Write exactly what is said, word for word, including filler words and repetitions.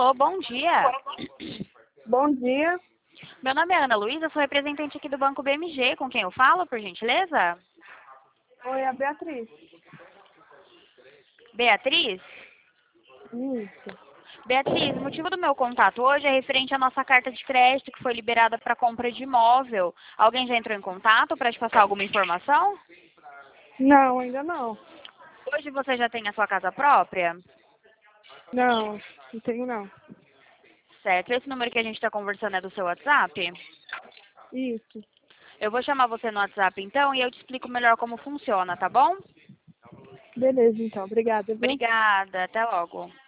Alô, bom dia. Bom dia. Meu nome é Ana Luísa, sou representante aqui do Banco B M G. Com quem eu falo, por gentileza? Oi, é a Beatriz. Beatriz? Isso. Beatriz, o motivo do meu contato hoje é referente à nossa carta de crédito que foi liberada para compra de imóvel. Alguém já entrou em contato para te passar alguma informação? Não, ainda não. Hoje você já tem a sua casa própria? Não, não tenho não. Certo. Esse número que a gente está conversando é do seu WhatsApp? Isso. Eu vou chamar você no WhatsApp então e eu te explico melhor como funciona, tá bom? Beleza, então. Obrigada, viu? Obrigada. Até logo.